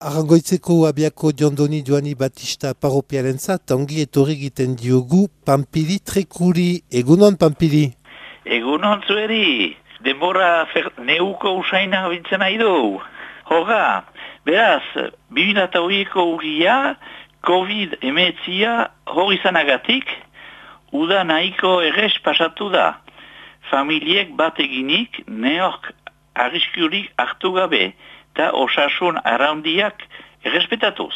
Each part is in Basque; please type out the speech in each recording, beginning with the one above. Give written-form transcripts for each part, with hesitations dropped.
Arrangoitzeko abiako Diondoni Joani Batista paropiarentzat ongi etorri egiten diogu Pampili Trekuri. Egunon, Pampili? Egunon zueri, denbora neuko usaina bintzen nahi du. Hoga, beraz, 2008ko urria, COVID-19 hori zanagatik, uda nahiko errez pasatu da. Familiek bat eginik, neok arriskurik hartu gabe, eta osasun araundiak errespetatuz.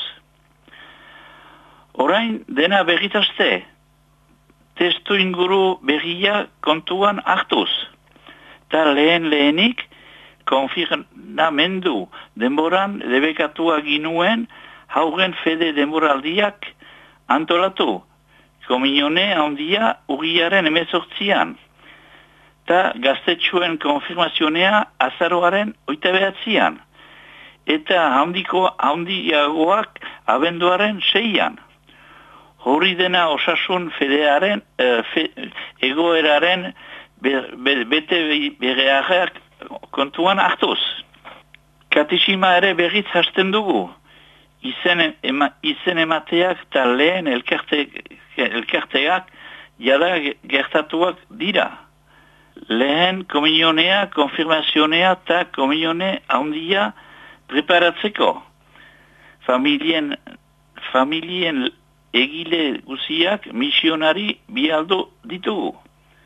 Orain dena berritazte, testu inguru berria kontuan hartuz, eta lehenik konfirmamendu denboran debekatua ginuen hauren fede denboraldiak antolatu, komunione handia urriaren 18an, eta gaztetxuen konfirmazionea azaroaren 29an. Eta handiagoak abenduaren 6an. Hori dena osasun fedearen, egoeraren bete berearrak kontuan hartuz. Katixima ere berriz hasten dugu. Izen emateak eta lehen elkarteak jada gertatuak dira. Lehen komunionea, konfirmazionea eta komunione handia preparatzeko. Familien egile guziak misionari bialdu ditugu.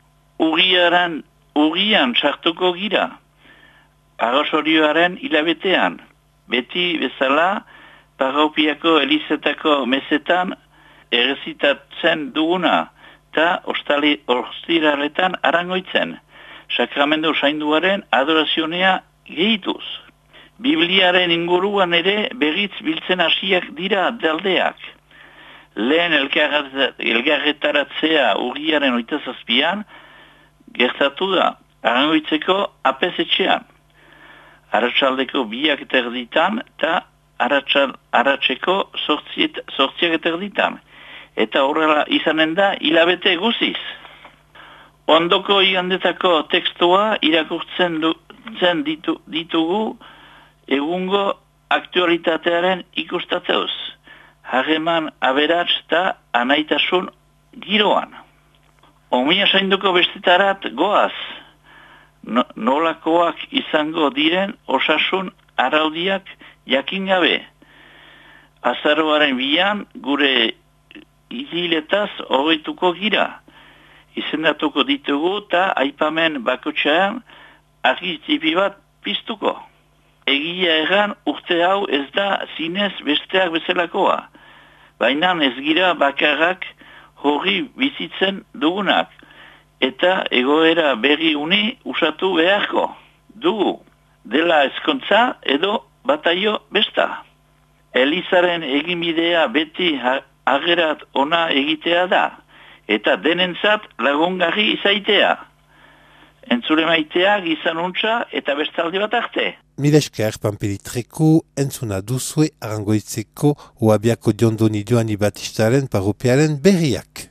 Urrian sartuko gira, arrosorioaren hilabetean, beti bezala parropiako elizetako mesetan errezitatzen duguna, eta ostiraletan arangoitzen, sakramendu sainduaren adorazionea gehituz. Bibliaren inguruan ere berriz biltzen hasiak dira daldeak. Lehen elgarretaratzea urriaren 27an gertatu da arangoitzeko apesetxean. Arratsaldeko 2:30 eta arratseko 8:30. Eta horrela izanen da hilabete guziz. Ondoko igandetako tekstua irakurtzen ditugu egungo aktualitatearen ikustatzeuz. Harreman aberats eta anaitasun giroan. Omia zainduko bestetarat goaz. Nolakoak izango diren osasun araudiak jakin gabe. Azaroaren 2an gure iziletaz horretuko gira. Izendatuko ditugu eta aipamen bakotxean argiztipi bat piztuko. Egia erran urte hau ez da zinez besteak bezalakoa. Baina ez gira bakarrak hori bizitzen dugunak. Eta egoera berri uni usatu beharko dugu. Dela ezkontza edo bataio besta. Elizaren eginbidea beti agerat ona egitea da. Eta denentzat lagungarri izaitea. Entzule maitea gizan untza eta bestaldi bat arte. Milesker, Pampili Treku, entzuna duzue Arrangoitzeko Oabiako Diondoni Joani Batistaren paropiaren berriak.